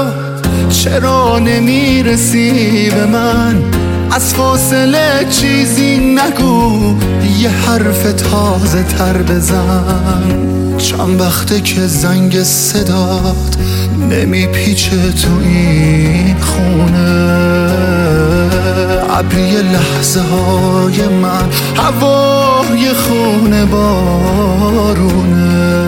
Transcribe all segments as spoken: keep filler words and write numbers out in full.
داد چرا نمیرسی به من؟ از فاصله چیزی نگو، یه حرف تازه تر بزن. چند وقته که زنگ صدات نمیپیچه تو این خونه، ابری لحظه های من هوای خونه بارونه.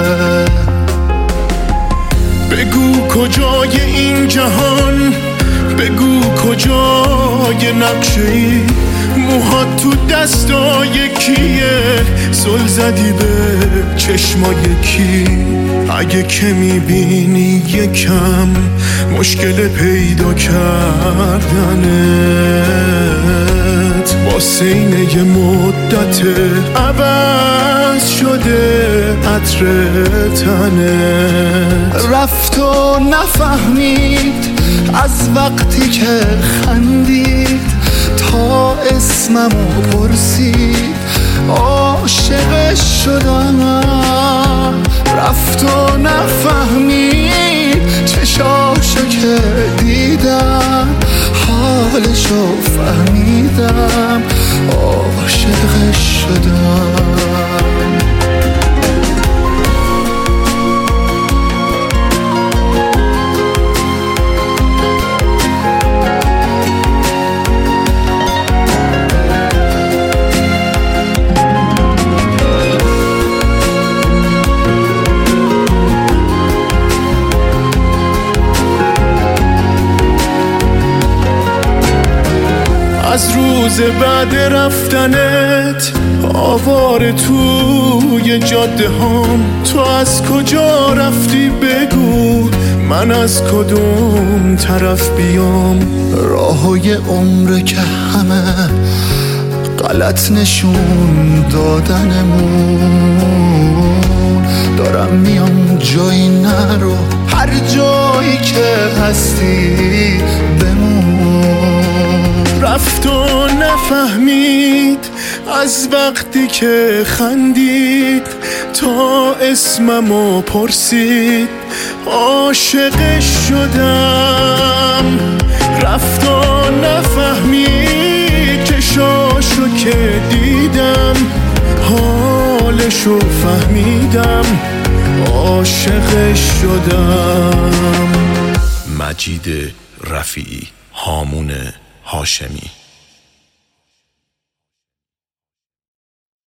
بگو کجای این جهان، بگو کجای نقشه ای، موهات تو دستای کیه، زل زدی به چشمای کی؟ اگه که میبینی یکم مشکل پیدا کردنت، واسه اینه یه مدت عوض شده عطر تنت. رفت و نفهمید از وقتی که خندید تا اسممو پرسید، عاشقش شدم. رفت و نفهمید چشاشو که دیدم، حالشو فهمیدم، عاشقش شدم. از روز بعد رفتنت آواره توی جاده هام، تو از کجا رفتی بگو، من از کدوم طرف بیام؟ راههای عمر که همه غلط نشون دادنمون، دارم میام جایی نرو، هر جایی که هستی بمون. رفت و نفهمید از وقتی که خندید تا اسممو پرسید، عاشقش شدم. رفت و نفهمید چشاشو که دیدم، حالشو فهمیدم، عاشقش شدم. مجید رفیعی، هامون هاشمی.